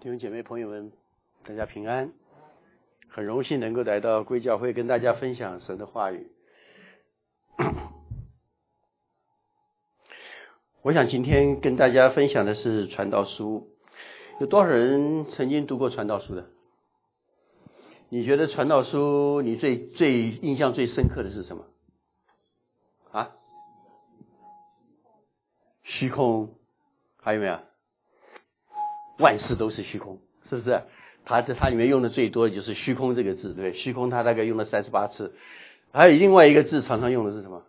弟兄姐妹朋友们，大家平安。很荣幸能够来到贵教会跟大家分享神的话语。我想今天跟大家分享的是传道书。有多少人曾经读过传道书的？你觉得传道书你最印象最深刻的是什么？啊？虚空。还有没有？万事都是虚空，是不是？它里面用的最多的就是虚空这个字，对，虚空它大概用了38次。还有另外一个字常常用的是什么？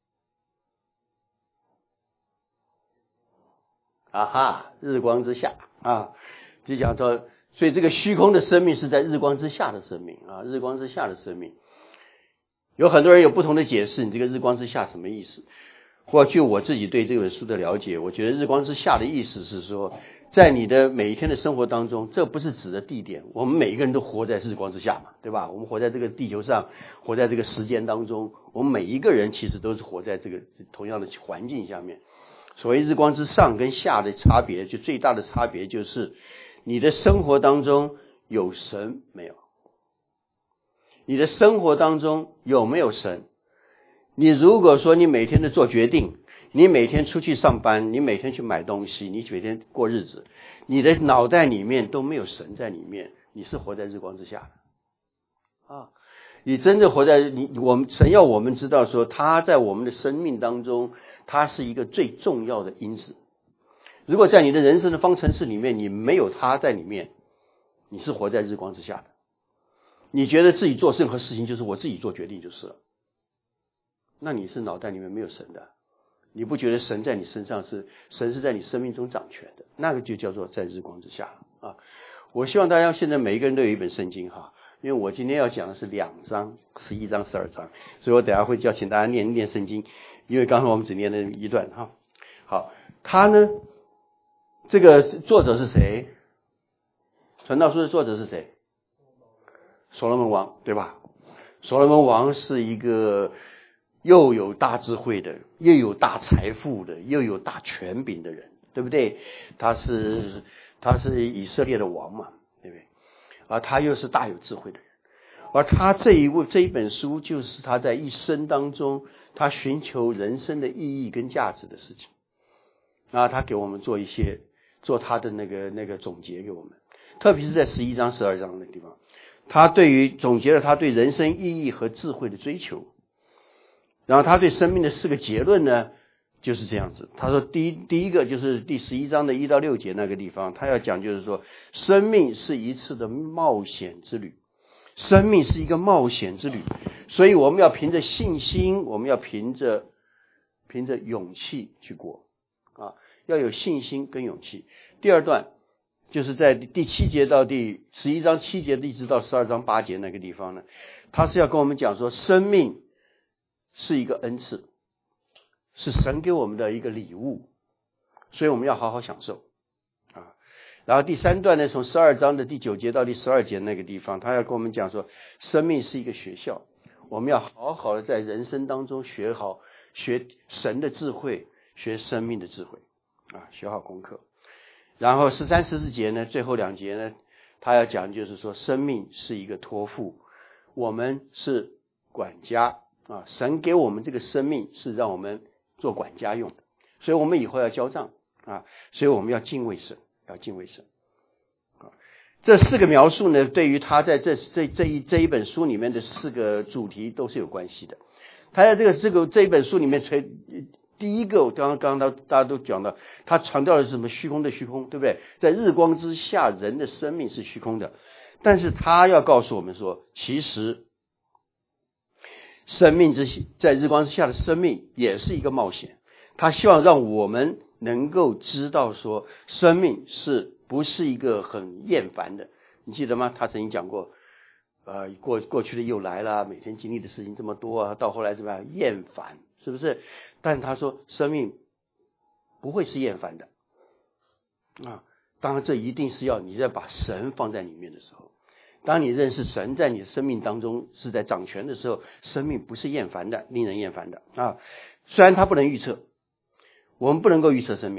啊哈，日光之下啊，就讲说，所以这个虚空的生命是在日光之下的生命啊，日光之下的生命。有很多人有不同的解释，你这个日光之下什么意思？或据我自己对这本书的了解，我觉得日光之下的意思是说，在你的每一天的生活当中，这不是指的地点，我们每一个人都活在日光之下嘛，对吧？我们活在这个地球上，活在这个时间当中，我们每一个人其实都是活在这个同样的环境下面。所谓日光之上跟下的差别，就最大的差别就是你的生活当中有神没有？你的生活当中有没有神？你如果说你每天都做决定，你每天出去上班，你每天去买东西，你每天过日子，你的脑袋里面都没有神在里面，你是活在日光之下的啊！你真正活在神要我们知道说，他在我们的生命当中，他是一个最重要的因子。如果在你的人生的方程式里面，你没有他在里面，你是活在日光之下的。你觉得自己做任何事情就是我自己做决定就是了。那你是脑袋里面没有神的，你不觉得神在你身上神是在你生命中掌权的，那个就叫做在日光之下啊！我希望大家现在每一个人都有一本圣经哈，因为我今天要讲的是2章11章12章，所以我等一下会请大家念一念圣经，因为刚才我们只念了一段哈。好，他呢，这个作者是谁？传道书的作者是谁？所罗门王，对吧？所罗门王是一个又有大智慧的，又有大财富的，又有大权柄的人，对不对？他是以色列的王嘛，对不对？而他又是大有智慧的人，而他这一本书就是他在一生当中他寻求人生的意义跟价值的事情。然后他给我们做他的那个总结给我们，特别是在11章12章那个地方，他总结了他对人生意义和智慧的追求。然后他对生命的4个结论呢，就是这样子。他说第一个就是第11章的1到6节那个地方，他要讲就是说，生命是一次的冒险之旅，生命是一个冒险之旅，所以我们要凭着信心，我们要凭着勇气去过啊，要有信心跟勇气。第二段就是在第7节到第11章7节一直到12章8节那个地方呢，他是要跟我们讲说，生命是一个恩赐，是神给我们的一个礼物，所以我们要好好享受啊。然后第3段呢，从12章的第9节到第12节那个地方，他要跟我们讲说，生命是一个学校，我们要好好的在人生当中学神的智慧，学生命的智慧啊，学好功课。然后13、14节呢，最后2节呢，他要讲就是说，生命是一个托付，我们是管家啊，神给我们这个生命是让我们做管家用的，所以我们以后要交账啊，所以我们要敬畏神，啊。这4个描述呢，对于他在这一本书里面的4个主题都是有关系的。他在这一本书里面，第一个刚刚大家都讲到，他强调的是什么？虚空的虚空，对不对？在日光之下，人的生命是虚空的，但是他要告诉我们说，其实在日光之下的生命也是一个冒险。他希望让我们能够知道说，生命不是一个很厌烦的。你记得吗？他曾经讲过，过去的又来了，每天经历的事情这么多啊，到后来怎么样？厌烦，是不是？但他说，生命不会是厌烦的啊。当然，这一定是要你在把神放在里面的时候。当你认识神在你的生命当中是在掌权的时候，生命不是厌烦的，令人厌烦的啊。虽然他不能预测，我们不能够预测生命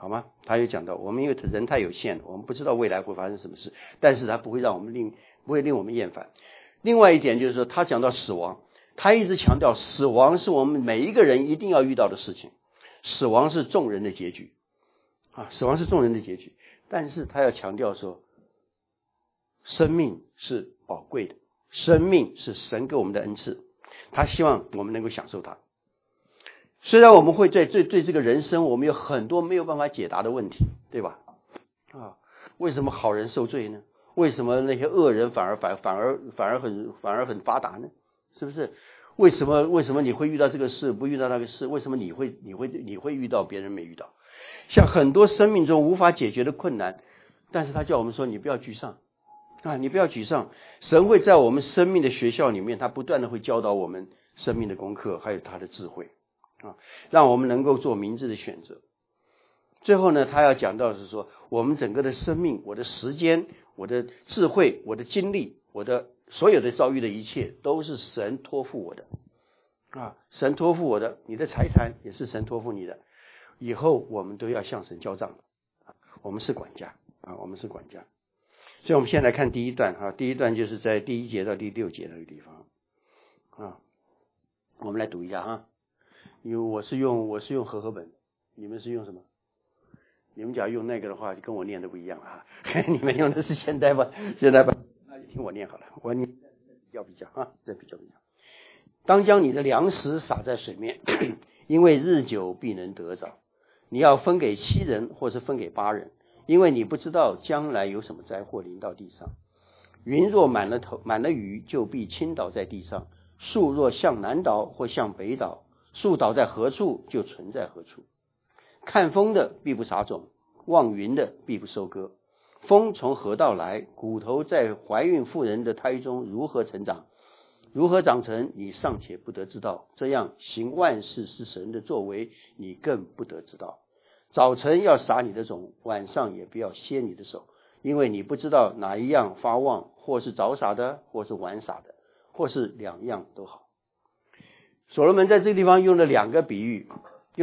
好吗？他有讲到，我们因为人太有限了，我们不知道未来会发生什么事，但是他不会令我们厌烦。另外一点就是说，他讲到死亡，他一直强调死亡是我们每一个人一定要遇到的事情，死亡是众人的结局死亡是众人的结局。但是他要强调说，生命是宝贵的，生命是神给我们的恩赐，他希望我们能够享受它。虽然我们会对这个人生我们有很多没有办法解答的问题，对吧？为什么好人受罪呢？为什么那些恶人反而很发达呢？是不是？为什么你会遇到这个事不遇到那个事？为什么你会遇到别人没遇到？像很多生命中无法解决的困难，但是他叫我们说你不要沮丧你不要沮丧。神会在我们生命的学校里面，他不断的会教导我们生命的功课，还有他的智慧让我们能够做明智的选择。最后呢，他要讲到的是说，我们整个的生命，我的时间，我的智慧，我的精力，我的所有的遭遇的一切，都是神托付我的神托付我的，你的财产也是神托付你的，以后我们都要向神交账我们是管家我们是管家。所以我们先来看第一段第一段就是在第1节到第6节那个地方我们来读一下因为我是用和合本，你们是用什么？你们假如用那个的话，就跟我念的不一样你们用的是现代版，那就听我念好了。我念比较这比较。当将你的粮食撒在水面，因为日久必能得着。你要分给7人，或是分给8人，因为你不知道将来有什么灾祸临到地上。云若满了雨，就必倾倒在地上；树若向南倒或向北倒，树倒在何处，就存在何处。看风的必不撒种，望云的必不收割。风从何道来？骨头在怀孕妇人的胎中如何成长？如何长成？你尚且不得知道。这样行万事是神的作为，你更不得知道。早晨要撒你的种，晚上也不要歇你的手，因为你不知道哪一样发旺，或是早撒的，或是晚撒的，或是两样都好。所罗门在这个地方用了两个比喻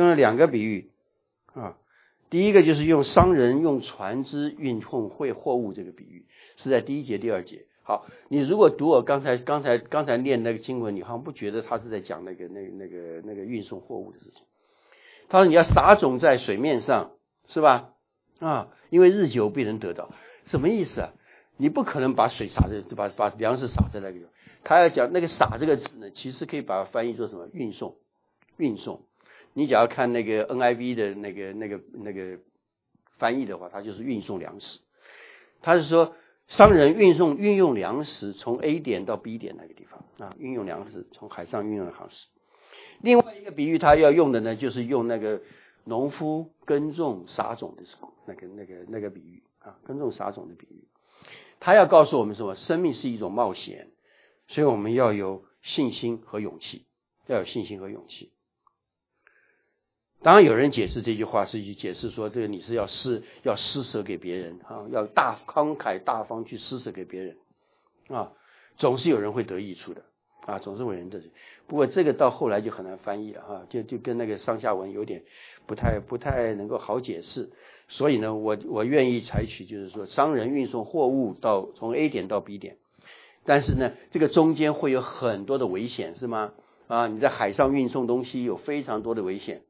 第一个就是用商人用船只运送货物这个比喻，是在第1节第2节。好，你如果读我刚才念那个经文，你好像不觉得他是在讲那个运送货物的事情。他说你要撒种在水面上，是吧？因为日久必能得到。什么意思你不可能把水撒在把粮食撒在那个地方。他要讲那个撒这个字呢，其实可以把它翻译作什么？运送。你只要看那个 NIV 的那个翻译的话，它就是运送粮食。他是说商人运用粮食从 A 点到 B 点那个地方运用粮食从海上运用粮食。另外一个比喻他要用的呢，就是用那个农夫耕种撒种的时候那个比喻耕种撒种的比喻。他要告诉我们什么？生命是一种冒险，所以我们要有信心和勇气，当然有人解释这句话是解释说，这个你是要施舍给别人要慷慨大方去施舍给别人总是有人会得益处的总是会有人得益。不过这个到后来就很难翻译了就跟那个上下文有点不太能够好解释。所以呢，我愿意采取就是说，商人运送货物从 A 点到 B 点，但是呢，这个中间会有很多的危险，是吗？你在海上运送东西有非常多的危险。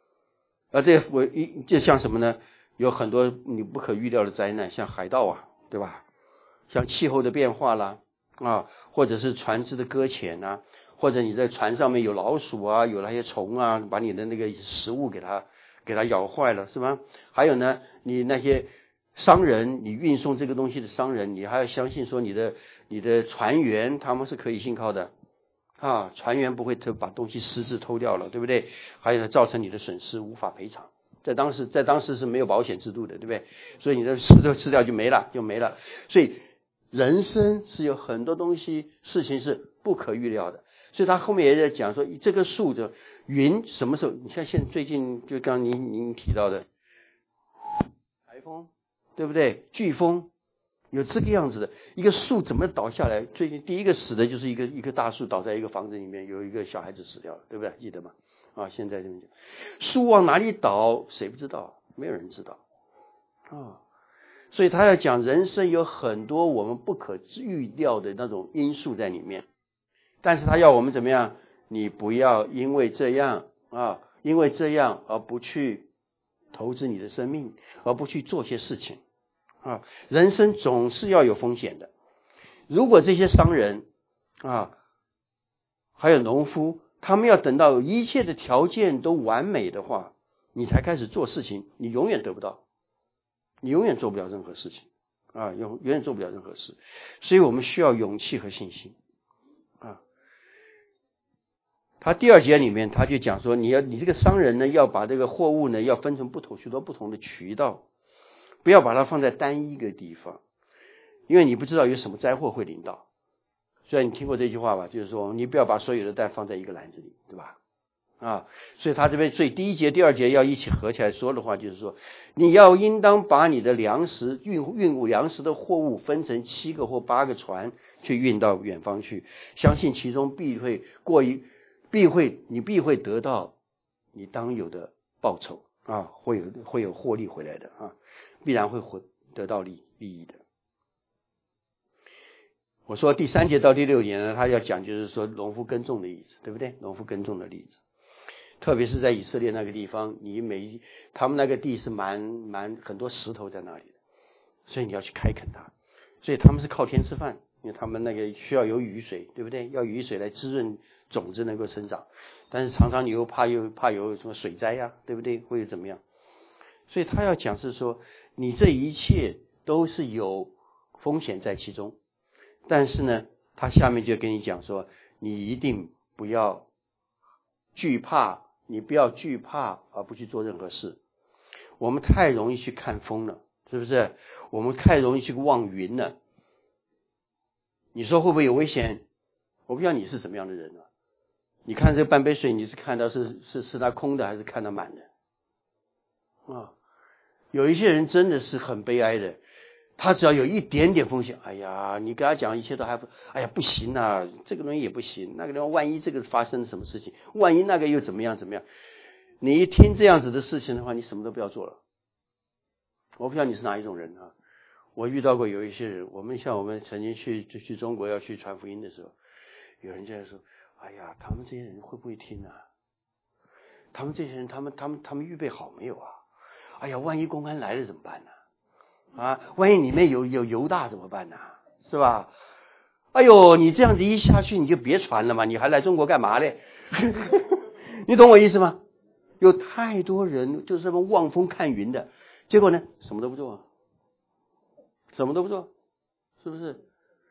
这像什么呢？有很多你不可预料的灾难，像海盗对吧？像气候的变化啦或者是船只的搁浅或者你在船上面有老鼠有那些虫把你的那个食物给它咬坏了，是吗？还有呢，你那些商人，你运送这个东西的商人，你还要相信说你的船员他们是可以信靠的船员不会把东西私自偷掉了，对不对？还有呢，造成你的损失无法赔偿。在当时是没有保险制度的，对不对？所以你的吃掉就没了。所以人生是有很多事情是不可预料的。所以他后面也在讲说，这个树的云什么时候？你看最近就刚您提到的台风，对不对？飓风。有这个样子的一个树怎么倒下来？最近第一个死的就是一棵大树倒在一个房子里面，有一个小孩子死掉了，对不对？记得吗？现在这么讲，树往哪里倒谁不知道？ 没有人知道啊。所以他要讲人生有很多我们不可预料的那种因素在里面，但是他要我们怎么样？你不要因为这样而不去投资你的生命，而不去做些事情啊。人生总是要有风险的。如果这些商人啊，还有农夫，他们要等到一切的条件都完美的话，你才开始做事情，你永远得不到，你永远做不了任何事情啊，永远做不了任何事。所以我们需要勇气和信心啊。他第2节里面他就讲说，你这个商人呢，要把这个货物呢，要分成许多不同的渠道，不要把它放在单一个地方，因为你不知道有什么灾祸会临到。虽然你听过这句话吧，就是说你不要把所有的蛋放在一个篮子里，对吧？啊，所以他这边第1节、第2节要一起合起来说的话，就是说你要应当把你的粮食运粮食的货物分成7个或8个船去运到远方去，相信其中必会得到你当有的报酬啊，会有获利回来的啊，必然会得到利益的。我说第3节到第6节呢，他要讲就是说农夫耕种的意思，对不对？农夫耕种的例子，特别是在以色列那个地方，他们那个地是很多石头在那里的，所以你要去开垦它，所以他们是靠天吃饭，因为他们那个需要有雨水，对不对？要雨水来滋润种子能够生长，但是常常你又怕有什么水灾呀，对不对？会有怎么样？所以他要讲是说，你这一切都是有风险在其中。但是呢，他下面就跟你讲说，你一定不要惧怕，而不去做任何事。我们太容易去看风了，是不是？我们太容易去望云了。你说会不会有危险？我不知道你是什么样的人啊。你看这半杯水，你是看到是它空的，还是看到满的？啊，有一些人真的是很悲哀的。他只要有一点点风险，哎呀，你跟他讲一切都哎呀不行啊，这个东西也不行，那个地方万一这个发生了什么事情，万一那个又怎么样，你一听这样子的事情的话，你什么都不要做了。我不知道你是哪一种人啊。我遇到过有一些人，我们曾经去中国要去传福音的时候，有人就在说，哎呀，他们这些人会不会听啊？他们这些人他们预备好没有啊？哎呀，万一公安来了怎么办呢？啊，万一里面有犹大怎么办呢？是吧？哎呦，你这样子一下去你就别传了嘛，你还来中国干嘛嘞？你懂我意思吗？有太多人就是这么望风看云的，结果呢什么都不做，是不是？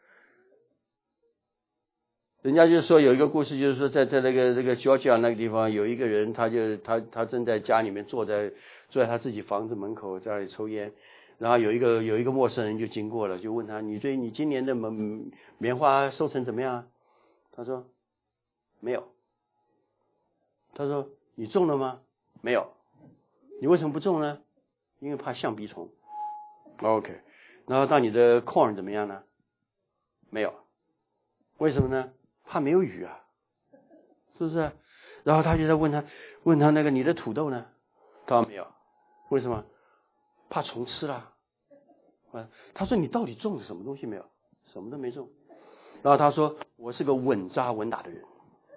人家就说有一个故事，就是说在那个Georgia那个地方有一个人，他正在家里面坐在他自己房子门口在那里抽烟。然后有一个陌生人就经过了，就问他，你今年的棉花收成怎么样？他说没有。他说你种了吗？没有。你为什么不种呢？因为怕象鼻虫。OK。然后到你的 corn 怎么样呢？没有。为什么呢？怕没有雨啊，是不是？然后他就在问他那个你的土豆呢？他说没有。为什么？怕虫吃了。他说你到底种了什么东西没有？什么都没种。然后他说我是个稳扎稳打的人。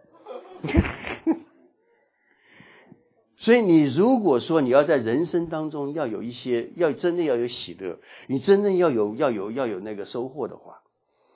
所以你如果说你要在人生当中要有一些，真的要有喜乐，你真正要有那个收获的话，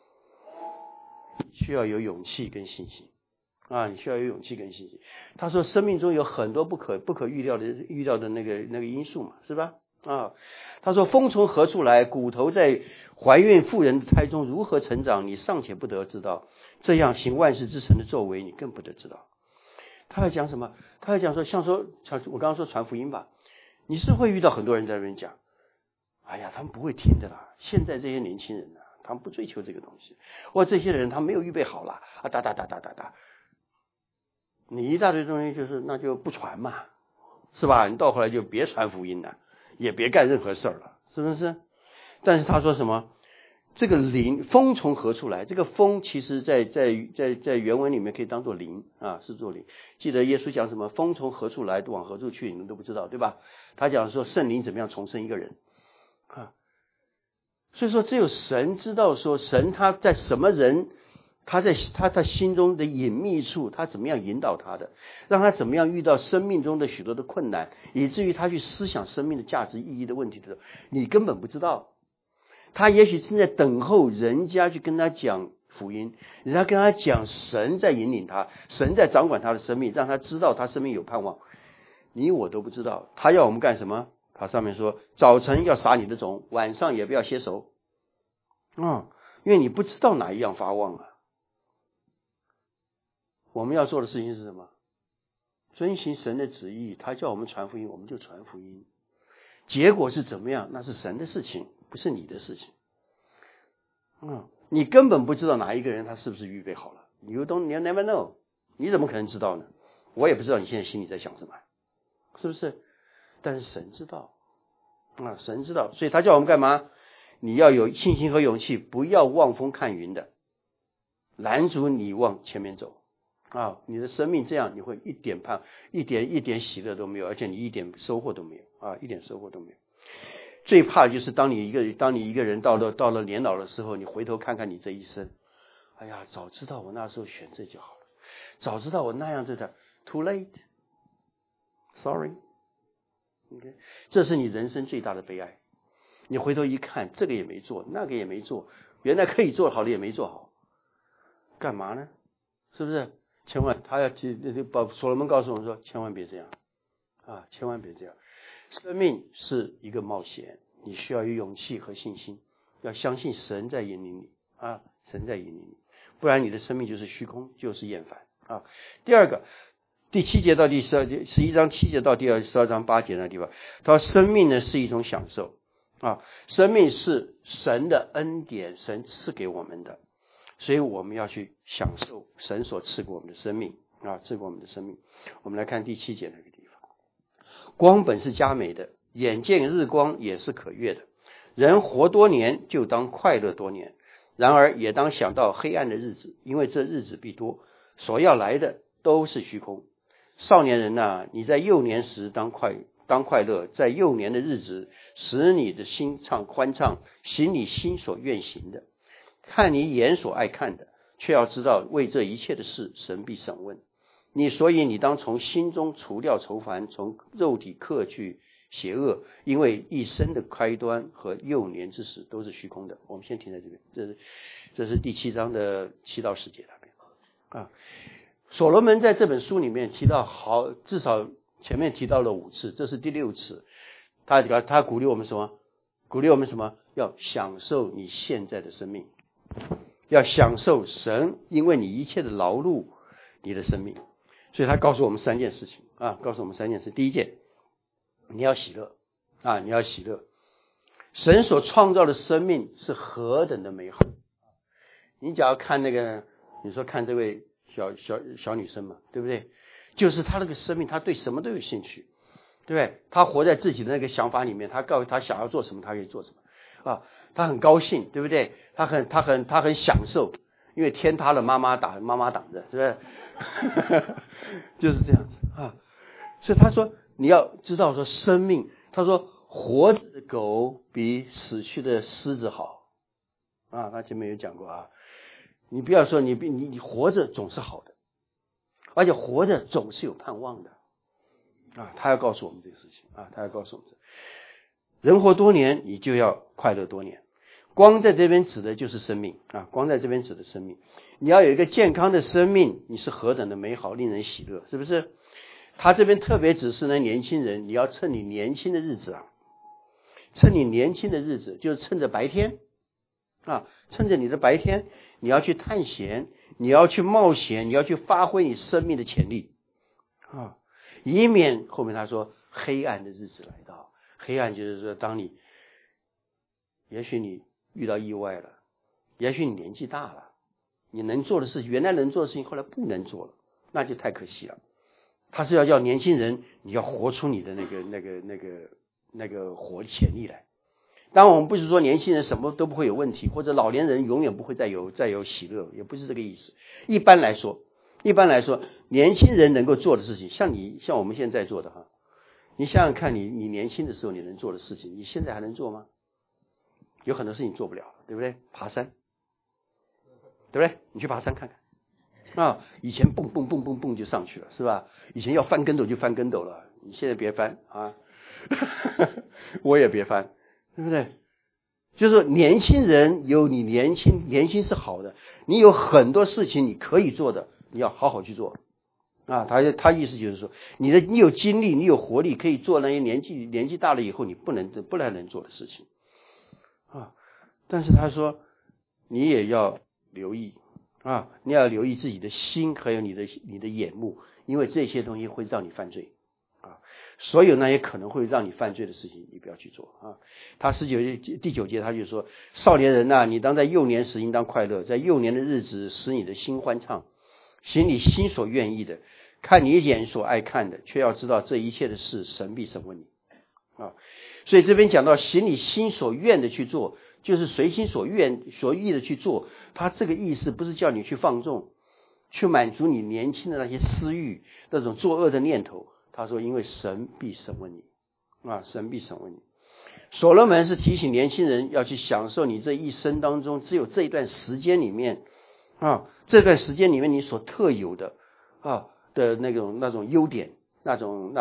需要有勇气跟信心啊！你需要有勇气跟信心。他说生命中有很多不可预料的那个因素嘛，是吧？啊，他说风从何处来，骨头在怀孕妇人的胎中如何成长，你尚且不得知道，这样行万事之神的作为，你更不得知道。他要讲什么？他要讲说，像我刚刚说传福音吧，你是会遇到很多人在那边讲，哎呀，他们不会听的啦。现在这些年轻人啊，他们不追求这个东西，或这些人他没有预备好了啊，哒。你一大堆东西就是那就不传嘛，是吧？你到后来就别传福音了，也别干任何事儿了，是不是？但是他说什么？ 这个灵，风从何处来？这个风其实在原文里面可以当作灵啊，是作灵。记得耶稣讲什么？风从何处来，往何处去，你们都不知道，对吧？他讲说圣灵怎么样重生一个人啊。所以说只有神知道说神他在什么人，他在他心中的隐秘处，他怎么样引导他的，让他怎么样遇到生命中的许多的困难，以至于他去思想生命的价值意义的问题的时候，你根本不知道。他也许正在等候人家去跟他讲福音，人家跟他讲神在引领他，神在掌管他的生命，让他知道他生命有盼望。你我都不知道他要我们干什么。他上面说早晨要撒你的种，晚上也不要歇手因为你不知道哪一样发旺啊。我们要做的事情是什么？遵行神的旨意，他叫我们传福音，我们就传福音。结果是怎么样，那是神的事情，不是你的事情。你根本不知道哪一个人他是不是预备好了。You never know， 你怎么可能知道呢？我也不知道你现在心里在想什么，是不是？但是神知道神知道，所以他叫我们干嘛？你要有信心和勇气，不要望风看云的，拦阻你往前面走你的生命这样，你会一点喜乐都没有，而且你一点收获都没有一点收获都没有。最怕的就是当你一个人到了年老的时候，你回头看看你这一生，哎呀，早知道我那时候选这就好了，早知道我那样too late sorry OK， 这是你人生最大的悲哀。你回头一看，这个也没做，那个也没做，原来可以做好的也没做好，干嘛呢？是不是？千万他要所罗门告诉我们说，千万别这样千万别这样。生命是一个冒险，你需要有勇气和信心，要相信神在引领你神在引领你，不然你的生命就是虚空，就是厌烦第二个，第7节到第11章7节到第12章8节那地方，他说生命呢是一种享受生命是神的恩典，神赐给我们的，所以我们要去享受神所赐给我们的生命赐给我们的生命。我们来看第7节那个地方，光本是佳美的，眼见日光也是可悦的。人活多年，就当快乐多年，然而也当想到黑暗的日子，因为这日子必多，所要来的都是虚空。少年人你在幼年时当快乐，在幼年的日子使你的心欢畅，行你心所愿行的，看你眼所爱看的，却要知道为这一切的事神必审问你。所以你当从心中除掉愁烦，从肉体克去邪恶，因为一生的开端和幼年之时都是虚空的。我们先停在这边，这是第7章的7到10节那边所罗门在这本书里面提到至少前面提到了5次，这是第6次。他鼓励我们什么？鼓励我们什么？要享受你现在的生命，要享受神因为你一切的劳碌你的生命。所以他告诉我们3件事情告诉我们3件事。第一件，你要喜乐你要喜乐。神所创造的生命是何等的美好。你只要看你说看这位小女生嘛，对不对？就是她那个生命，她对什么都有兴趣，对不对？她活在自己的那个想法里面，她告诉她想要做什么，她可以做什么她很高兴，对不对？她很享受，因为天塌了妈妈挡着，是不是？就是这样子所以他说你要知道说生命，他说活着的狗比死去的狮子好他前面有讲过你不要说你活着总是好的，而且活着总是有盼望的他要告诉我们这个事情他要告诉我们人活多年，你就要快乐多年。光在这边指的就是生命光在这边指的生命。你要有一个健康的生命，你是何等的美好，令人喜乐，是不是？他这边特别指示年轻人，你要趁你年轻的日子趁你年轻的日子，就是趁着白天趁着你的白天，你要去探险，你要去冒险，你要去发挥你生命的潜力以免后面他说黑暗的日子来到。黑暗就是说也许你遇到意外了，也许你年纪大了，你能做的事原来能做的事情后来不能做了，那就太可惜了。他是要叫年轻人，你要活出你的那个活潜力来， 当然我们不是说年轻人什么都不会有问题，或者老年人永远不会再有喜乐，也不是这个意思。一般来说年轻人能够做的事情，像我们现在做的哈，你想想看，你年轻的时候你能做的事情，你现在还能做吗？有很多事情做不了，对不对？爬山，对不对？你去爬山看看啊，以前蹦蹦蹦蹦蹦就上去了，是吧？以前要翻跟斗就翻跟斗了，你现在别翻啊，我也别翻，对不对？就是说年轻人有你年轻是好的，你有很多事情你可以做的，你要好好去做啊。他意思就是说，你有精力，你有活力，可以做那些年纪大了以后你不太能做的事情啊。但是他说你也要留意啊，你要留意自己的心，还有你的眼目，因为这些东西会让你犯罪啊。所有那些可能会让你犯罪的事情你不要去做啊。他第九节他就说，少年人啊，你当在幼年时应当快乐，在幼年的日子使你的心欢畅，行你心所愿意的，看你眼所爱看的，却要知道这一切的事神必审问你啊。所以这边讲到行你心所愿的去做，就是随心所欲的去做，他这个意思不是叫你去放纵，去满足你年轻的那些私欲，那种作恶的念头。他说因为神必审问你啊，神必审问你。所罗门是提醒年轻人要去享受你这一生当中只有这一段时间里面啊，这段时间里面你所特有的啊的那种优点，那种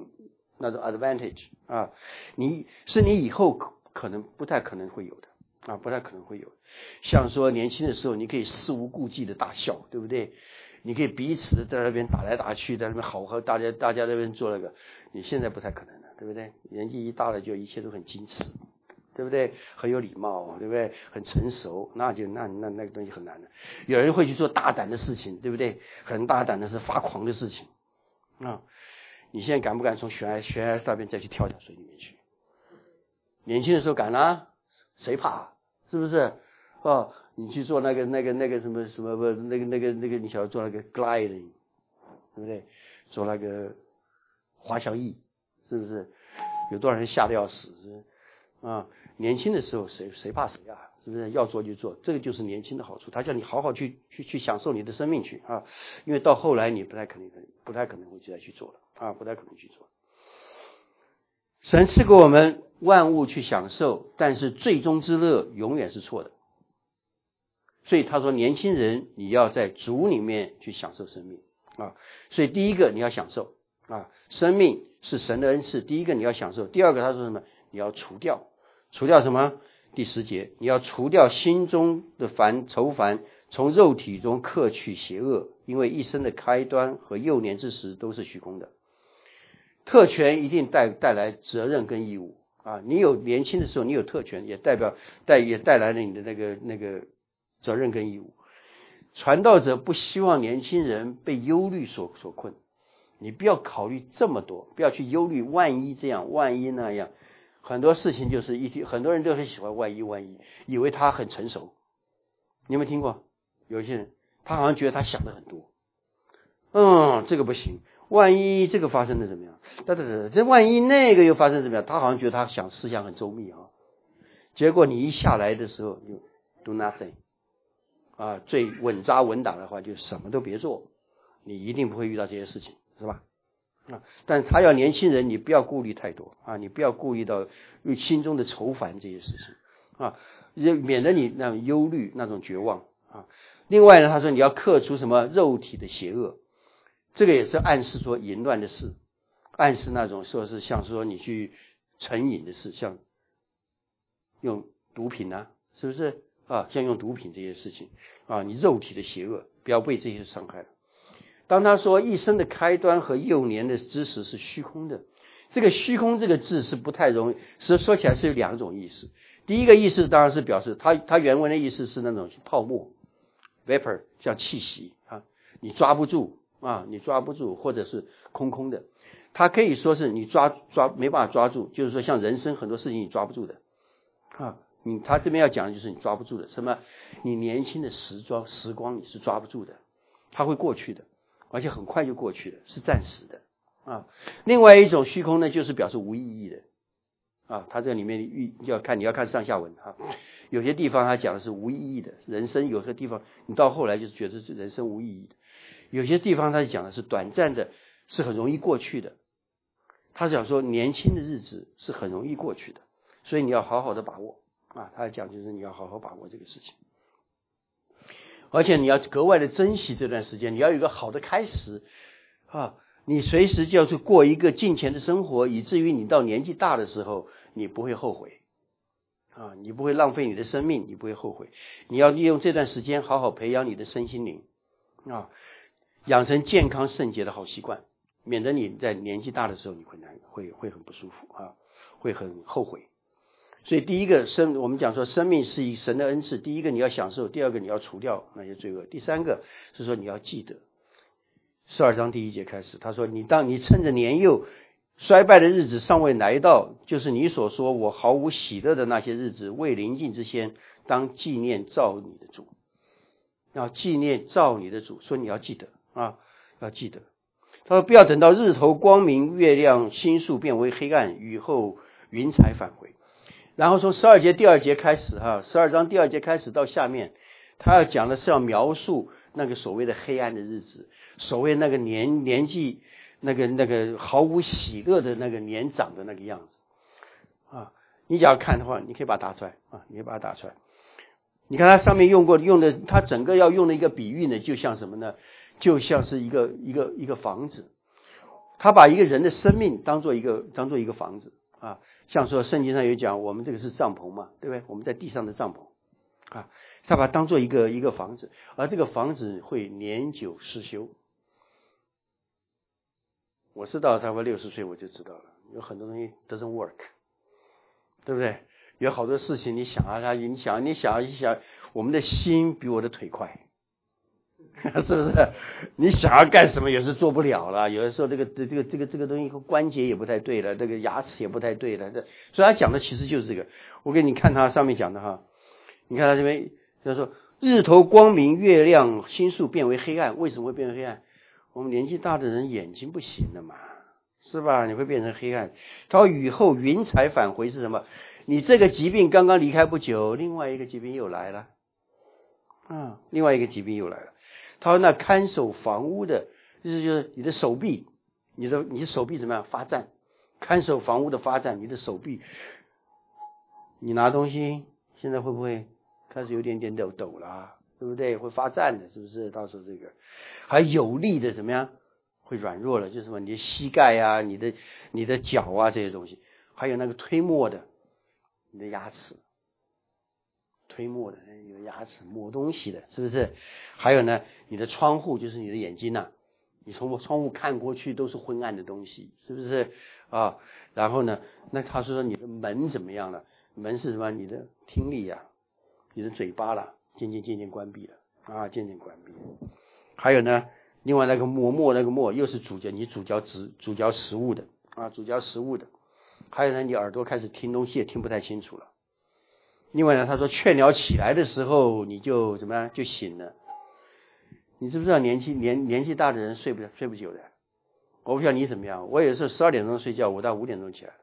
advantage 啊，你以后可能不太可能会有的啊，不太可能会有。像说年轻的时候你可以肆无顾忌的大笑，对不对？你可以彼此的在那边打来打去，在那边好和大家那边做那个，你现在不太可能了，对不对？年纪一大了就一切都很矜持，对不对？很有礼貌，对不对？很成熟，那个东西很难的。有人会去做大胆的事情，对不对？很大胆的是发狂的事情啊！你现在敢不敢从悬崖上面再去跳下水里面去？年轻的时候敢啊，谁怕？是不是？哦，你去做那个什么那个，你想要做那个 gliding， 对不对？做那个滑翔翼，是不是？有多少人吓得要死？啊，年轻的时候谁怕谁啊？是不是？要做就做，这个就是年轻的好处。他叫你好好去享受你的生命去啊，因为到后来你不太可能会再去做了啊，不太可能去做。神赐给我们万物去享受，但是最终之乐永远是错的。所以他说年轻人你要在主里面去享受生命啊。所以第一个你要享受啊，生命是神的恩赐，第一个你要享受。第二个他说什么？你要除掉什么？第10节，你要除掉心中的愁烦，从肉体中克去邪恶，因为一生的开端和幼年之时都是虚空的。特权一定带来责任跟义务啊！你有年轻的时候，你有特权，也带来了你的那个责任跟义务。传道者不希望年轻人被忧虑所困，你不要考虑这么多，不要去忧虑万一这样，万一那样。很多事情就是很多人都很喜欢万一，以为他很成熟。你有没有听过？有些人他好像觉得他想的很多，这个不行。万一这个发生的怎么样？这万一那个又发生怎么样？他好像觉得他思想很周密啊。结果你一下来的时候就 do nothing 啊，最稳扎稳打的话就什么都别做，你一定不会遇到这些事情，是吧？啊，但他要年轻人，你不要顾虑太多啊，你不要顾虑到心中的愁烦这些事情啊，免得你那种忧虑、那种绝望啊。另外呢，他说你要克除什么肉体的邪恶。这个也是暗示说淫乱的事，暗示那种说是像说你去成瘾的事，像用毒品啊，是不是啊？像用毒品这些事情啊，你肉体的邪恶不要被这些伤害了。当他说一生的开端和幼年的知识是虚空的，这个虚空这个字是不太容易，说起来是有两种意思。第一个意思当然是表示它原文的意思是那种泡沫 vapor， 像气息啊，你抓不住啊，你抓不住，或者是空的。它可以说是你抓没办法抓住，就是说像人生很多事情你抓不住的啊。他这边要讲的就是你抓不住的，什么？你年轻的时光你是抓不住的，它会过去的，而且很快就过去了，是暂时的啊。另外一种虚空呢，就是表示无意义的啊，他这里面你要看上下文啊。有些地方他讲的是无意义的人生，有些地方你到后来就是觉得是人生无意义的。有些地方他讲的是短暂的，是很容易过去的。他讲说年轻的日子是很容易过去的，所以你要好好的把握啊。他讲就是你要好好把握这个事情，而且你要格外的珍惜这段时间，你要有一个好的开始啊。你随时就要去过一个敬虔的生活，以至于你到年纪大的时候你不会后悔啊，你不会浪费你的生命，你不会后悔。你要利用这段时间好好培养你的身心灵啊，养成健康圣洁的好习惯，免得你在年纪大的时候你会很不舒服啊，会很后悔。所以第一个我们讲说生命是以神的恩赐，第一个你要享受，第二个你要除掉那些罪恶，第三个是说你要记得。12章第1节开始，他说当你趁着年幼衰败的日子尚未来到，就是你所说我毫无喜乐的那些日子未临近之先，当纪念造你的主。要纪念造你的主，说你要记得啊，要记得。他说不要等到日头光明，月亮星宿变为黑暗，雨后云彩返回。然后从12节第2节开始12章第2节开始到下面，他要讲的是要描述那个所谓的黑暗的日子，所谓那个年纪那个毫无喜乐的那个年长的那个样子啊。你只要看的话，你可以把它打出来啊，你可以把它打出来。你看他上面用的，他整个要用的一个比喻呢，就像什么呢？就像是一个房子。他把一个人的生命当做一个房子啊，像说圣经上有讲，我们这个是帐篷嘛，对不对？我们在地上的帐篷啊，他把它当做一个房子，而这个房子会年久失修。我是到差不多60岁我就知道了，有很多东西 doesn't work， 对不对？有好多事情你想一想，我们的心比我的腿快，是不是？你想要干什么也是做不了了。有的时候这个东西关节也不太对了，这个牙齿也不太对了，所以他讲的其实就是这个。我给你看他上面讲的哈，你看他这边他说日头光明，月亮星宿变为黑暗。为什么会变为黑暗？我们年纪大的人眼睛不行了嘛，是吧？你会变成黑暗。他说雨后云彩返回是什么？你这个疾病刚刚离开不久，另外一个疾病又来了啊！另外一个疾病又来了。他说那看守房屋的，就是你的手臂，你的手臂怎么样发颤？看守房屋的发颤，你的手臂，你拿东西现在会不会开始有点抖了，对不对？会发颤的，是不是？到时候这个还有力的怎么样？会软弱了，就是什么？你的膝盖啊，你的脚啊这些东西，还有那个推磨的。你的牙齿推磨的，你的牙齿磨东西的，是不是？还有呢，你的窗户就是你的眼睛啊，你从窗户看过去都是昏暗的东西，是不是啊？然后呢，那他说你的门怎么样了？门是什么？你的听力啊，你的嘴巴了，渐渐关闭了啊，渐渐关闭了。还有呢，另外那个磨又是主嚼食物的啊，主嚼食物的。还有呢，你耳朵开始听东西也听不太清楚了。另外呢，他说雀鸟起来的时候你就怎么样就醒了。你知不知道年纪大的人睡不久的？我不知道你怎么样，我有时候12点钟睡觉，我到5点钟起来了。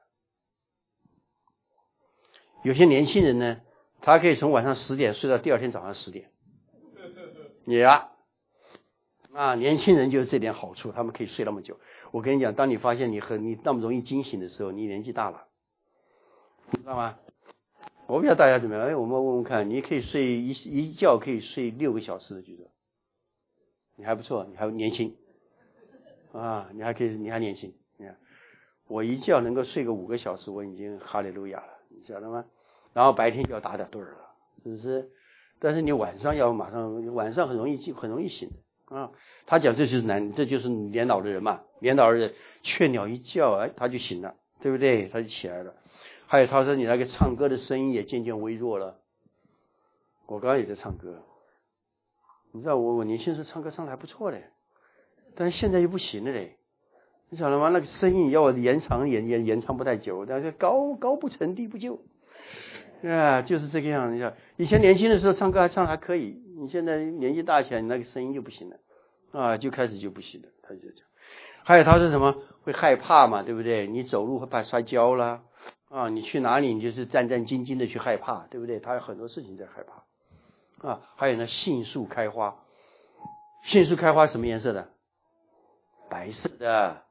有些年轻人呢，他可以从晚上10点睡到第二天早上10点。你啊，年轻人就是这点好处，他们可以睡那么久。我跟你讲，当你发现你那么容易惊醒的时候，你年纪大了，知道吗？我不知道大家怎么样，我们问问看，你可以睡一觉可以睡6个小时的，举手。你还不错，你还年轻啊，你还年轻。你看，我一觉能够睡个5个小时，我已经哈利路亚了，你晓得吗？然后白天就要打盹了，是不是？但是你晚上很容易醒啊。他讲这就是年老的人嘛，年老的人雀鸟一叫，他就醒了，对不对？他就起来了。还有他说你那个唱歌的声音也渐渐微弱了。我刚刚也在唱歌，你知道我年轻时候唱歌唱得还不错嘞，但是现在又不行了嘞。你晓得吗？那个声音要我延长延长不太久，但是高不成低不就啊，就是这个样子。以前年轻的时候唱歌唱得还可以，你现在年纪大起来，你那个声音就不行了啊，就开始就不行了。他就讲，还有他说什么会害怕嘛，对不对？你走路会怕摔跤啦啊，你去哪里你就是战战兢兢的去害怕，对不对？他有很多事情在害怕啊。还有呢，杏树开花，杏树开花什么颜色的？白色的，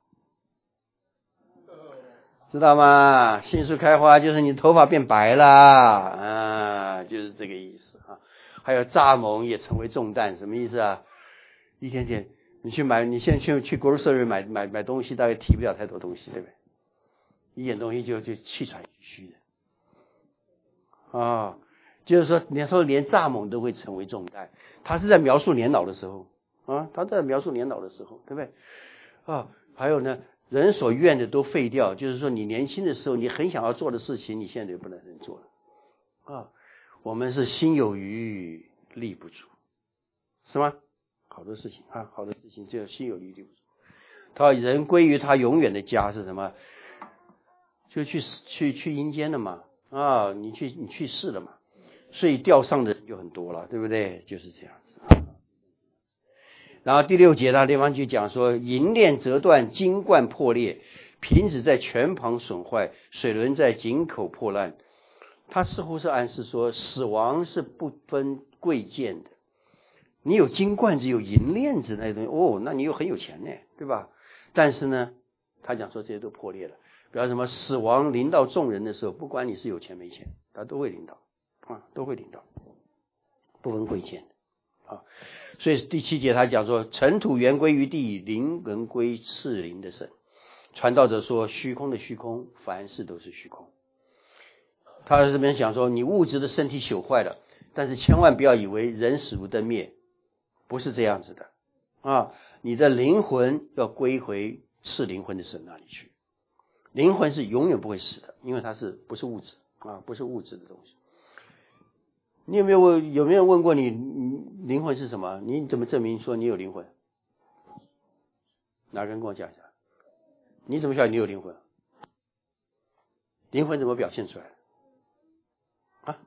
知道吗？杏树开花就是你头发变白了啊，就是这个意思啊。还有蚱蜢也成为重担，什么意思啊？一天天你去买，你现在去grocery买东西，大概提不了太多东西，对不对？一点东西就气喘吁吁的啊。就是说，你说连蚱蜢都会成为重担，他是在描述年老的时候啊，他在描述年老的时候，对不对？啊，还有呢，人所愿的都废掉，就是说你年轻的时候你很想要做的事情，你现在就不能做了啊。我们是心有余力不足，是吗？好多事情啊，好多事情就心有余力不足。他人归于他永远的家是什么？就去阴间了嘛啊，你去世了嘛，所以吊上的人就很多了，对不对？就是这样子。然后第6节那地方就讲说，银链折断，金冠破裂，瓶子在泉旁损坏，水轮在井口破烂。他似乎是暗示说，死亡是不分贵贱的。你有金冠子，有银链子那些东西，哦，那你又很有钱呢，对吧？但是呢，他讲说这些都破裂了。比方什么死亡临到众人的时候，不管你是有钱没钱，他都会临到啊，都会临到，不分贵贱的啊。所以第7节他讲说，尘土原归于地，灵魂归赐灵的神。传道者说，虚空的虚空，凡事都是虚空。他在这边讲说，你物质的身体朽坏了，但是千万不要以为人死如灯灭，不是这样子的啊！你的灵魂要归回赐灵魂的神那里去。灵魂是永远不会死的，因为它不是物质啊，不是物质的东西。你有没有问过你灵魂是什么？你怎么证明说你有灵魂？哪个人跟我讲一下？你怎么晓得你有灵魂？灵魂怎么表现出来的？啊？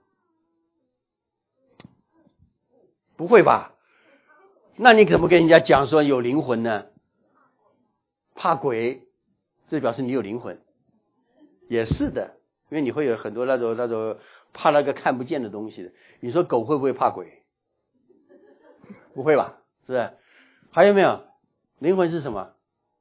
不会吧？那你怎么跟人家讲说有灵魂呢？怕鬼，这表示你有灵魂。也是的，因为你会有很多那种怕那个看不见的东西的。你说狗会不会怕鬼？不会吧？是不是？还有没有？灵魂是什么？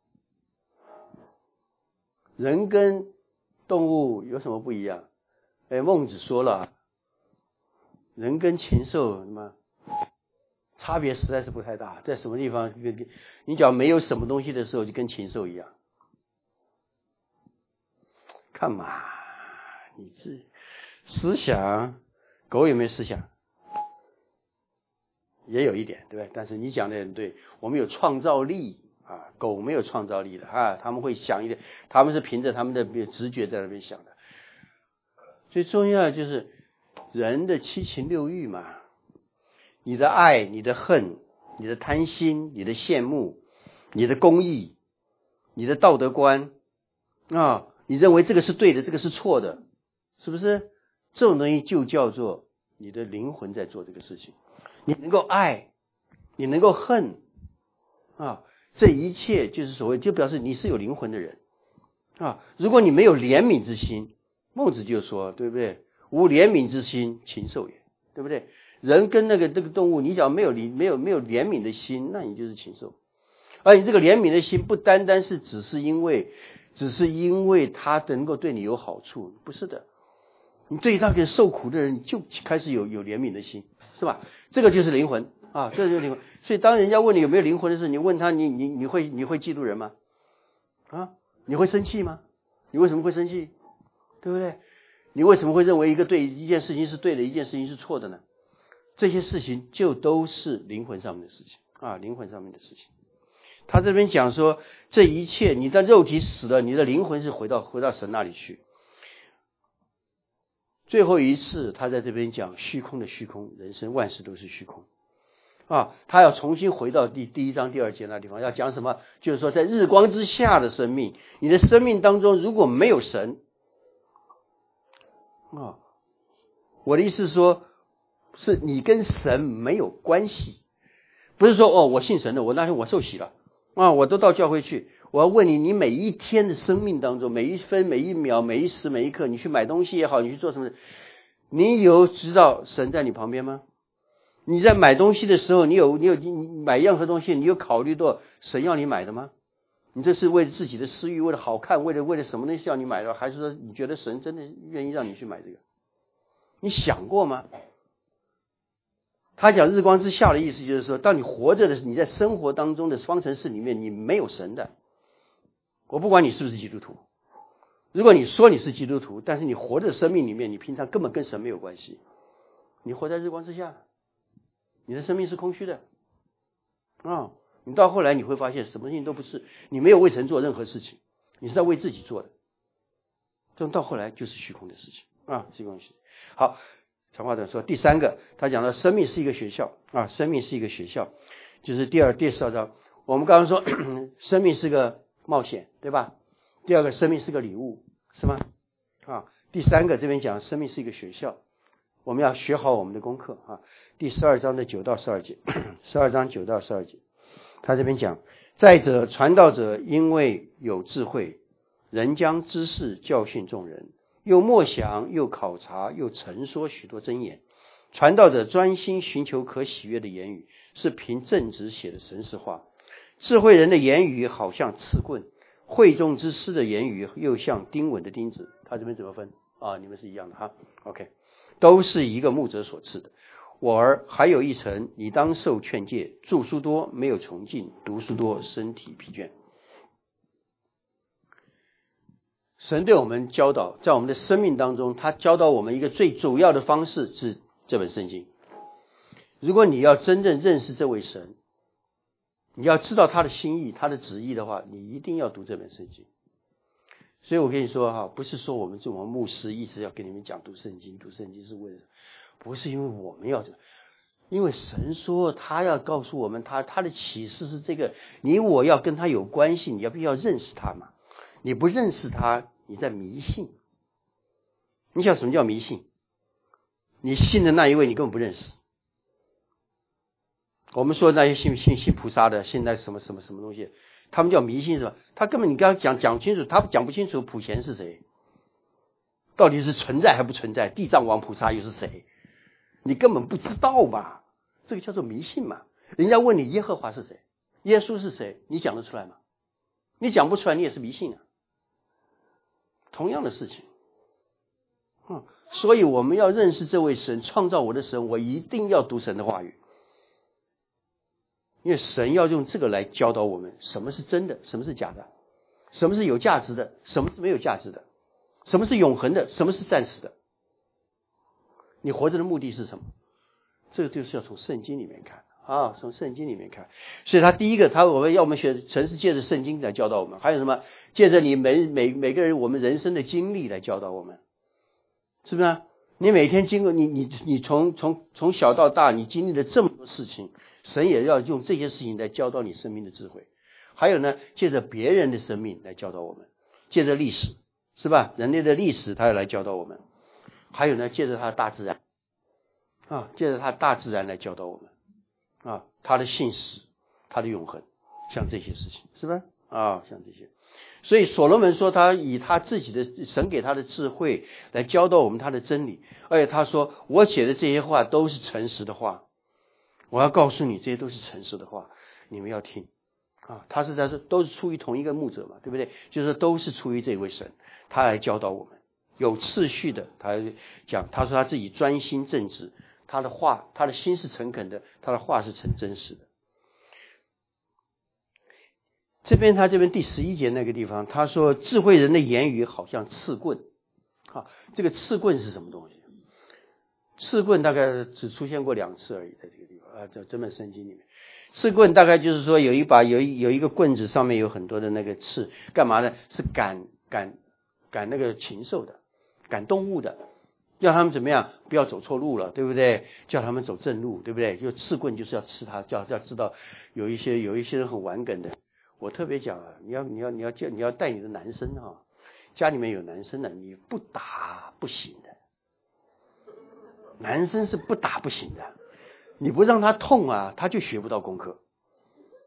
人跟动物有什么不一样？孟子说了，人跟禽兽什么差别实在是不太大。在什么地方，你只要没有什么东西的时候，就跟禽兽一样。干嘛？你这思想，狗有没有思想？也有一点，对不对？但是你讲的很对，我们有创造力啊，狗没有创造力的啊，他们会想一点，他们是凭着他们的直觉在那边想的。最重要就是人的七情六欲嘛，你的爱，你的恨，你的贪心，你的羡慕，你的公义，你的道德观啊，你认为这个是对的，这个是错的，是不是？这种东西就叫做你的灵魂在做这个事情。你能够爱，你能够恨啊，这一切就是所谓，就表示你是有灵魂的人啊。如果你没有怜悯之心，孟子就说，对不对？无怜悯之心，禽兽也，对不对？人跟这个动物，你只要没有怜悯的心，那你就是禽兽。而你这个怜悯的心，不单单是只是因为他能够对你有好处，不是的。你对那个受苦的人，你就开始有怜悯的心，是吧？这个就是灵魂啊，这就是灵魂。所以当人家问你有没有灵魂的时候，你问他，你会嫉妒人吗？啊，你会生气吗？你为什么会生气？对不对？你为什么会认为一件事情是对的，一件事情是错的呢？这些事情就都是灵魂上面的事情啊，灵魂上面的事情。他这边讲说，这一切你的肉体死了，你的灵魂是回到神那里去。最后一次他在这边讲虚空的虚空，人生万事都是虚空啊。他要重新回到第1章第2节那地方，要讲什么？就是说在日光之下的生命，你的生命当中如果没有神啊，我的意思是说，是你跟神没有关系，不是说我信神了，我那天我受洗了我都到教会去。我要问你，你每一天的生命当中，每一分每一秒每一时每一刻，你去买东西也好，你去做什么，你有知道神在你旁边吗？你在买东西的时候，你买任何东西，你有考虑到神要你买的吗？你这是为了自己的私欲，为了好看，为了什么东西要你买的，还是说你觉得神真的愿意让你去买这个？你想过吗？他讲日光之下的意思就是说，当你活着的时候，你在生活当中的方程式里面，你没有神的。我不管你是不是基督徒，如果你说你是基督徒，但是你活着的生命里面，你平常根本跟神没有关系，你活在日光之下，你的生命是空虚的你到后来你会发现什么事情都不是，你没有为神做任何事情，你是在为自己做的，这种到后来就是虚空的事情虚空的事情。好，长话短说，第三个他讲到生命是一个学校生命是一个学校，就是第12章。我们刚刚说生命是个冒险，对吧？第二个生命是个礼物，是吗？第三个这边讲生命是一个学校，我们要学好我们的功课第12章的9到12节，12章9到12节，他这边讲，再者传道者因为有智慧，人将知识教训众人，又默想又考察又陈说许多真言。传道者专心寻求可喜悦的言语，是凭正直写的神实话。智慧人的言语好像刺棍，会众之师的言语又像钉稳的钉子。他这边怎么分你们是一样的OK， 都是一个牧者所赐的。我儿还有一层，你当受劝诫，著书多没有穷尽，读书多身体疲倦。神对我们教导，在我们的生命当中，他教导我们一个最主要的方式是这本圣经。如果你要真正认识这位神，你要知道他的心意他的旨意的话，你一定要读这本圣经。所以我跟你说不是说我们这种牧师一直要跟你们讲读圣经是为了，不是因为我们要这个，因为神说他要告诉我们他的启示是这个，你我要跟他有关系，你要必要认识他嘛。你不认识他，你在迷信。你想什么叫迷信？你信的那一位你根本不认识。我们说那些信菩萨的，信那什么东西，他们叫迷信是吧？他根本你跟他讲清楚，他讲不清楚普贤是谁，到底是存在还不存在，地藏王菩萨又是谁，你根本不知道吧？这个叫做迷信嘛。人家问你耶和华是谁，耶稣是谁，你讲得出来吗？你讲不出来，你也是迷信同样的事情所以我们要认识这位神，创造我的神，我一定要读神的话语，因为神要用这个来教导我们什么是真的，什么是假的，什么是有价值的，什么是没有价值的，什么是永恒的，什么是暂时的。你活着的目的是什么？这个就是要从圣经里面看从圣经里面看。所以他第一个我们学神是借着圣经来教导我们，还有什么？借着你每个人我们人生的经历来教导我们，是不是你每天经过你从小到大你经历了这么多事情，神也要用这些事情来教导你生命的智慧。还有呢，借着别人的生命来教导我们，借着历史，是吧？人类的历史他要来教导我们。还有呢，借着他的大自然借着他大自然来教导我们他的信实，他的永恒，像这些事情，是吧？像这些。所以所罗门说他以他自己的神给他的智慧来教导我们他的真理，而且他说我写的这些话都是诚实的话，我要告诉你这些都是诚实的话，你们要听他是在这都是出于同一个牧者嘛，对不对？就是都是出于这位神，他来教导我们有次序的。他讲他说他自己专心正直，他的话他的心是诚恳的，他的话是真实的。他这边第11节那个地方，他说智慧人的言语好像刺棍这个刺棍是什么东西？刺棍大概只出现过2次而已，在这个地方在整本圣经里面。刺棍大概就是说有一个棍子，上面有很多的那个刺，干嘛呢？是赶那个禽兽的，赶动物的，叫他们怎么样不要走错路了，对不对？叫他们走正路，对不对？就刺棍就是要刺他，要知道有一些人很顽梗的。我特别讲你要带你的男生家里面有男生的，你不打不行的，男生是不打不行的，你不让他痛他就学不到功课，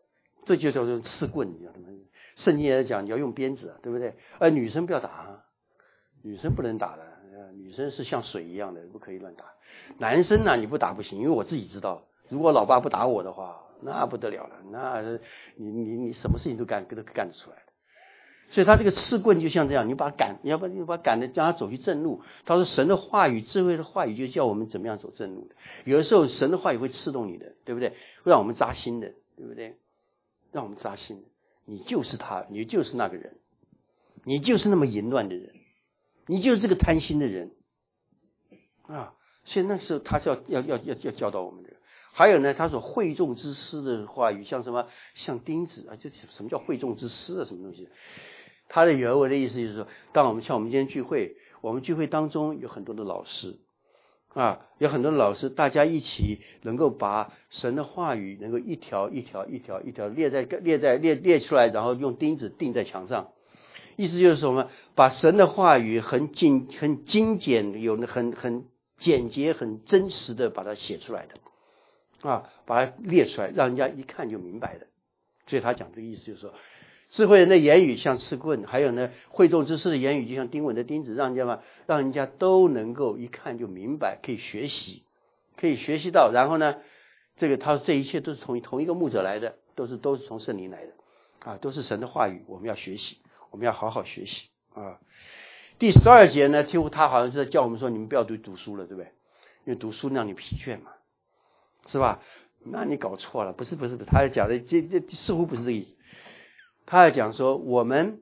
这就叫做刺棍，你知道吗？圣经也讲你要用鞭子，对不对？女生不要打，女生不能打的，女生是像水一样的，不可以乱打。男生呢，你不打不行，因为我自己知道，如果老爸不打我的话，那不得了了，那你什么事情都干得出来的。所以他这个刺棍就像这样，你把他赶，你把他赶的，让他走去正路。他说神的话语，智慧的话语就叫我们怎么样走正路的。有的时候神的话语会刺动你的，对不对？会让我们扎心的，对不对？让我们扎心的。你就是他，你就是那个人，你就是那么淫乱的人，你就是这个贪心的人啊！所以那时候他要教导我们的。还有呢，他所会众之师的话语，像什么，像钉子啊，就什么叫会众之师啊？什么东西？他的原文的意思就是说，当我们今天聚会，我们聚会当中有很多的老师啊，有很多的老师，大家一起能够把神的话语能够一条一条列出来，然后用钉子钉在墙上。意思就是什么？把神的话语很精简，有很简洁、很真实的把它写出来的啊，把它列出来，让人家一看就明白的。所以他讲这个意思就是说，智慧人的言语像刺棍，还有呢，会众之师的言语就像钉稳的钉子，让人家都能够一看就明白，可以学习到。然后呢，他说这一切都是从同一个牧者来的，都是从圣灵来的啊，都是神的话语，我们要学习，我们要好好学习啊。第12节呢，几乎他好像是在叫我们说，你们不要读书了，对不对？因为读书让你疲倦嘛，是吧？那你搞错了，不是，他讲的这似乎不是这个意思。他在讲说，我们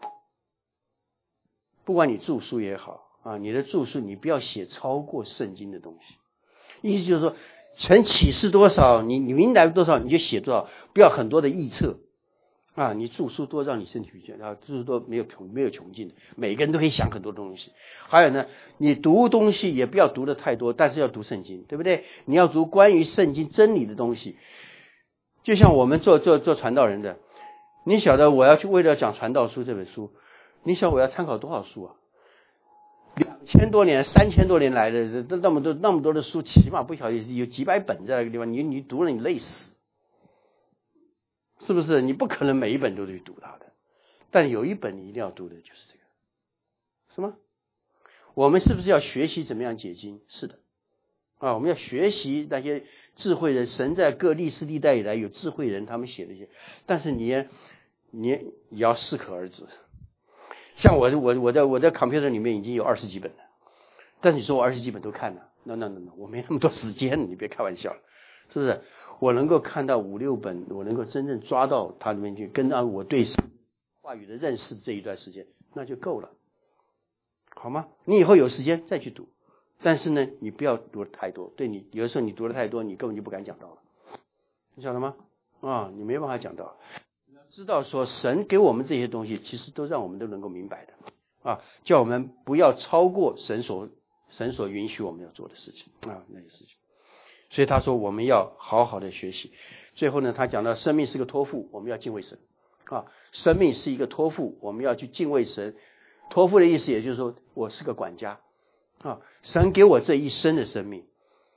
不管你著书也好啊，你的著书你不要写超过圣经的东西。意思就是说，曾启示多少，你明白多少你就写多少，不要很多的臆测啊。你著书多让你身体疲倦，然后著书多没有穷尽的，每个人都可以想很多东西。还有呢，你读东西也不要读的太多，但是要读圣经，对不对？你要读关于圣经真理的东西。就像我们做传道人的，你晓得我要去为了讲传道书这本书，你晓得我要参考多少书啊？2000多年、3000多年来的那么多的书，起码不晓得有几百本在那个地方，你读了你累死，是不是？你不可能每一本都去读它的，但有一本你一定要读的就是这个，是吗？我们是不是要学习怎么样解经？是的啊，我们要学习那些智慧人，神在各历史历代以来有智慧人他们写的一些，但是你要适可而止。像我在 computer 里面已经有20几本了，但是你说我20几本都看了，那我没那么多时间，你别开玩笑了，是不是？我能够看到5、6本，我能够真正抓到它里面去，跟我对话语的认识这一段时间，那就够了，好吗？你以后有时间再去读，但是呢，你不要读得太多，对你有的时候你读得太多，你根本就不敢讲道了，你晓得吗？啊，你没办法讲道。知道说神给我们这些东西，其实都让我们都能够明白的啊，叫我们不要超过神所允许我们要做的事情啊，那些事情。所以他说我们要好好的学习。最后呢，他讲到生命是个托付，我们要敬畏神啊，生命是一个托付，我们要去敬畏神。托付的意思也就是说我是个管家啊，神给我这一生的生命，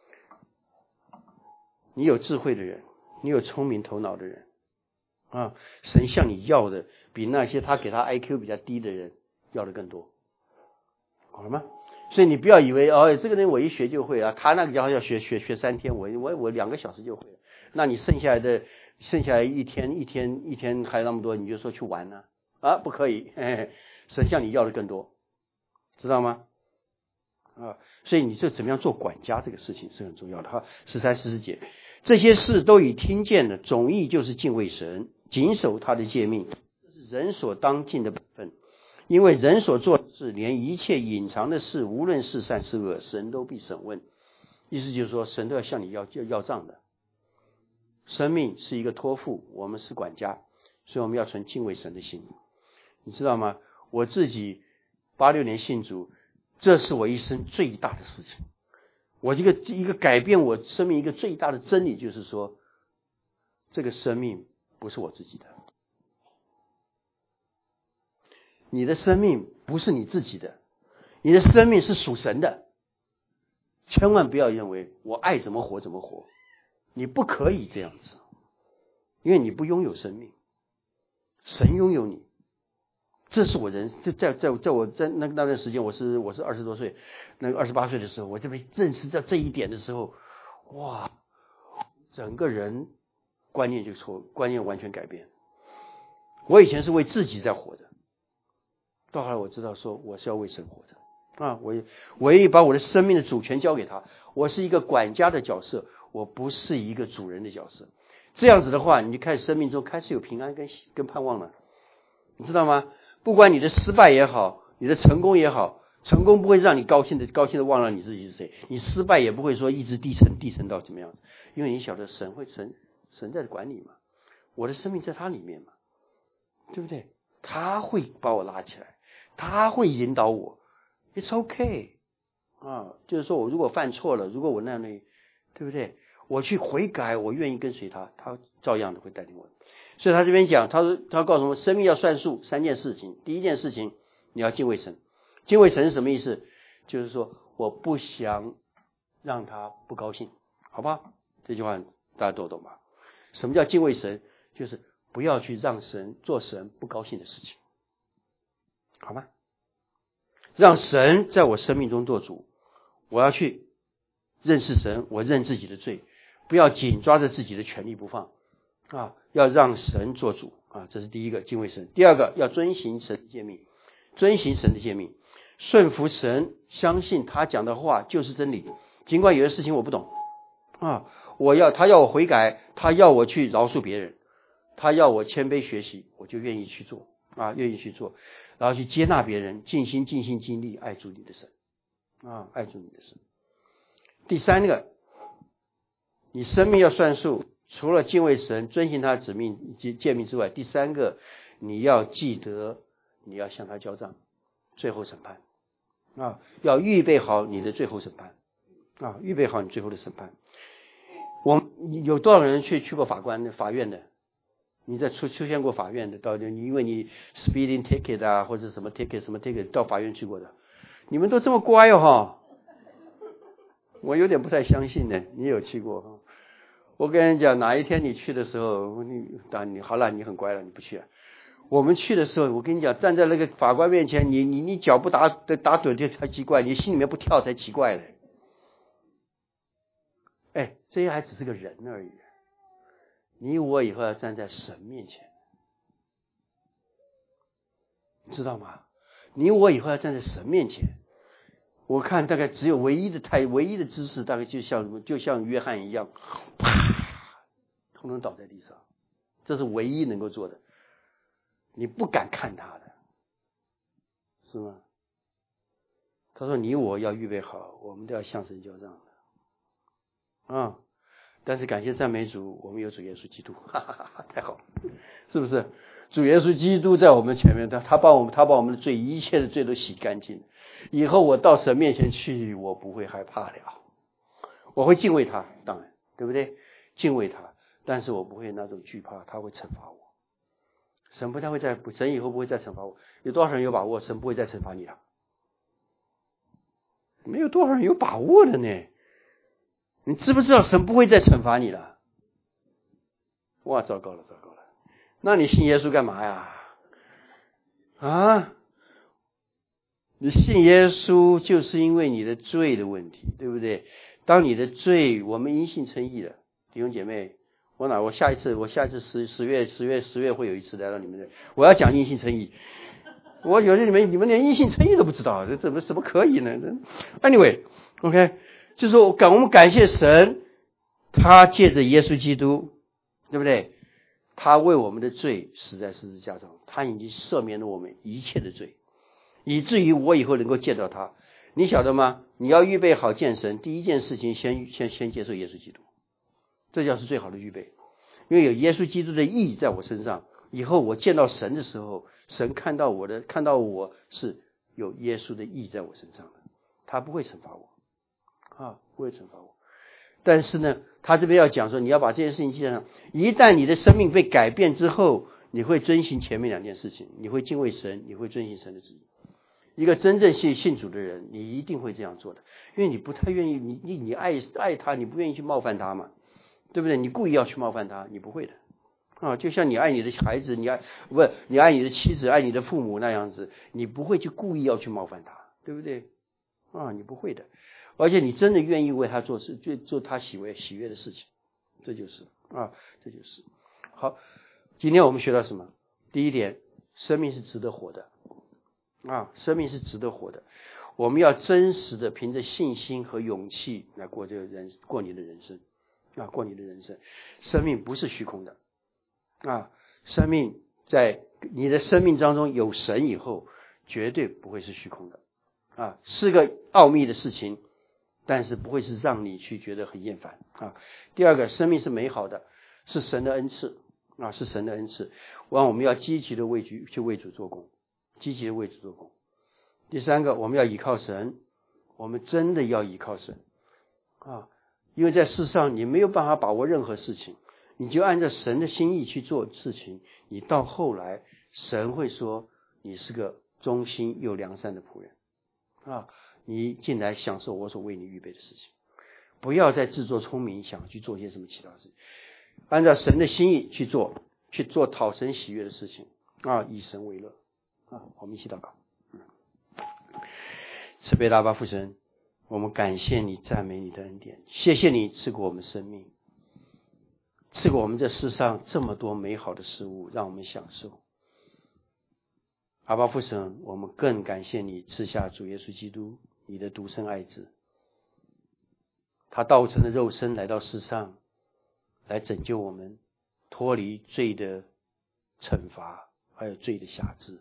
你有智慧的人，你有聪明头脑的人啊，神向你要的比那些他给他 IQ 比较低的人要的更多，好了吗？所以你不要以为这个人我一学就会啊，他那个要学3天，我2个小时就会了，那你剩下来一天还那么多，你就说去玩呢啊，不可以，神向你要的更多，知道吗？啊，所以你这怎么样做管家这个事情是很重要的哈。13、14节，这些事都已听见了，总意就是敬畏神，谨守他的诫命，这是人所当尽的本分。因为人所做的事，连一切隐藏的事，无论是善是恶，神都必审问。意思就是说，神都要向你要账的。生命是一个托付，我们是管家，所以我们要存敬畏神的心。你知道吗？我自己86年信主，这是我一生最大的事情。我一个改变我生命一个最大的真理，就是说，这个生命不是我自己的。你的生命不是你自己的，你的生命是属神的。千万不要认为我爱怎么活怎么活，你不可以这样子因为你不拥有生命，神拥有你。这是我在我在那段时间，我是20多岁，那个28岁的时候，我就被认识到这一点的时候，哇，整个人观念就错，观念完全改变。我以前是为自己在活的，到后来我知道说我是要为神活的啊！我愿意把我的生命的主权交给他，我是一个管家的角色，我不是一个主人的角色。这样子的话，你就开始生命中开始有平安跟盼望了，你知道吗？不管你的失败也好，你的成功也好，成功不会让你高兴的忘了你自己是谁，你失败也不会说一直低沉到怎么样，因为你晓得神在管理嘛，我的生命在他里面嘛，对不对？他会把我拉起来，他会引导我 ，It's okay 啊，就是说我如果犯错了，如果我那样的，对不对？我去悔改，我愿意跟随他，他照样的会带领我。所以他这边讲，他告诉我们，生命要算数3件事情。第一件事情，你要敬畏神。敬畏神是什么意思？就是说，我不想让他不高兴，好不好？这句话大家都懂吧？什么叫敬畏神？就是不要去让神做神不高兴的事情，好吗？让神在我生命中做主，我要去认识神，我认自己的罪，不要紧抓着自己的权利不放啊！要让神做主啊！这是第一个，敬畏神。第二个，要遵行神的诫命，遵行神的诫命，顺服神，相信他讲的话就是真理。尽管有些事情我不懂啊，他要我悔改，他要我去饶恕别人，他要我谦卑学习，我就愿意去做啊，愿意去做，然后去接纳别人，尽心尽力爱主你的神啊，爱主你的神。第三个，你生命要算数，除了敬畏神，遵行他的指命以及诫命之外，第三个，你要记得你要向他交账，最后审判啊，要预备好你的最后审判啊，预备好你最后的审判。有多少人去过法院的？你在出现过法院的，到底因为你 speeding ticket 啊，或者什么 ticket 到法院去过的，你们都这么乖哦哈。我有点不太相信呢，你有去过？我跟你讲，哪一天你去的时候，你好了，你很乖了，你不去了。我们去的时候，我跟你讲，站在那个法官面前，你脚不打盹就才奇怪，你心里面不跳才奇怪嘞。哎，这些还只是个人而已，你我以后要站在神面前，知道吗？你我以后要站在神面前。我看大概只有唯一的姿势，大概就像约翰一样，啪，统统倒在地上，这是唯一能够做的。你不敢看他的，是吗？他说你我要预备好，我们都要向神交账的啊！但是感谢赞美主，我们有主耶稣基督，哈哈哈哈，太好了，是不是？主耶稣基督在我们前面，他把我们的罪，一切的罪都洗干净。以后我到神面前去，我不会害怕了，我会敬畏他，当然，对不对？敬畏他，但是我不会那种惧怕，他会惩罚我。神以后不会再惩罚我。有多少人有把握神不会再惩罚你了？没有多少人有把握的呢。你知不知道神不会再惩罚你了？哇，糟糕了。那你信耶稣干嘛呀？啊？你信耶稣就是因为你的罪的问题，对不对？当你的罪，我们因信称义了，弟兄姐妹，我下一次十月会有一次来到你们这，我要讲因信称义。我有些你们连因信称义都不知道，这怎么可以呢 ？Anyway， OK， 就是说我们感谢神，他借着耶稣基督，对不对？他为我们的罪死在十字架上，他已经赦免了我们一切的罪。以至于我以后能够见到他，你晓得吗？你要预备好见神，第一件事情先接受耶稣基督，这就是最好的预备。因为有耶稣基督的义在我身上，以后我见到神的时候，神看到我是有耶稣的义在我身上的，他不会惩罚我啊，不会惩罚我。但是呢，他这边要讲说，你要把这件事情记在上。一旦你的生命被改变之后，你会遵行前面2件事情，你会敬畏神，你会遵行神的旨意。一个真正信主的人，你一定会这样做的，因为你不太愿意，你爱他，你不愿意去冒犯他嘛，对不对？你故意要去冒犯他，你不会的啊，就像你爱你的孩子，你爱你的妻子，爱你的父母那样子，你不会去故意要去冒犯他，对不对？啊，你不会的，而且你真的愿意为他做事，做他喜悦的事情，这就是好。今天我们学到什么？第一点，生命是值得活的啊，生命是值得活的。我们要真实的凭着信心和勇气来过你的人生啊，过你的人生。生命不是虚空的啊，生命在你的生命当中有神以后，绝对不会是虚空的啊，是个奥秘的事情，但是不会是让你去觉得很厌烦啊。第二个，生命是美好的，是神的恩赐啊，是神的恩赐。我们要积极的为主做工，积极的为主做工。第三个，我们要依靠神，我们真的要依靠神啊，因为在世上你没有办法把握任何事情，你就按照神的心意去做事情，你到后来神会说你是个忠心又良善的仆人啊，你进来享受我所为你预备的事情，不要再自作聪明想去做些什么其他事情，按照神的心意去做讨神喜悦的事情啊，以神为乐啊。我们一起祷告。慈悲大爸父神，我们感谢你，赞美你的恩典，谢谢你赐给我们生命，赐给我们这世上这么多美好的事物让我们享受。阿爸父神，我们更感谢你赐下主耶稣基督，你的独生爱子，他道成了肉身来到世上，来拯救我们，脱离罪的惩罚还有罪的辖制，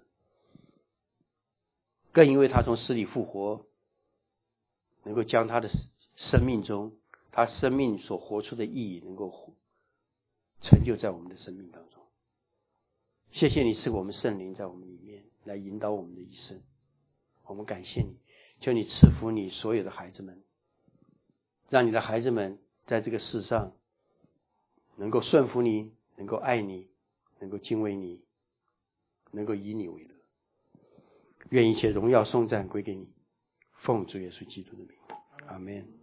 更因为他从死里复活，能够将他的生命中他生命所活出的意义能够成就在我们的生命当中。谢谢你赐给我们圣灵在我们里面来引导我们的一生，我们感谢你，求你赐福你所有的孩子们，让你的孩子们在这个世上能够顺服你，能够爱你，能够敬畏你，能够以你为乐。愿一切荣耀颂赞归给你，奉主耶稣基督的名，阿们。